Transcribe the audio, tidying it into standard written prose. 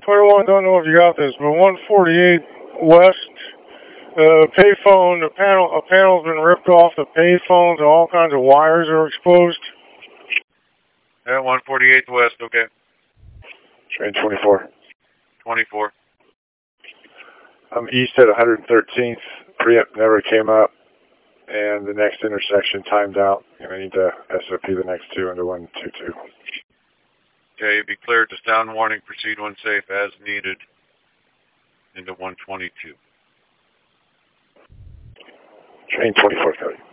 clear one. Don't know if you got this, but 148 West, payphone, a panel's been ripped off the payphones, and all kinds of wires are exposed. At 148 West, okay. Train 24. 24. I'm east at 113th. Preempt never came up, and the next intersection timed out, and I need to SOP the next two into 122. Okay, be cleared to sound warning, proceed when safe as needed into 122. Train 24, Cody.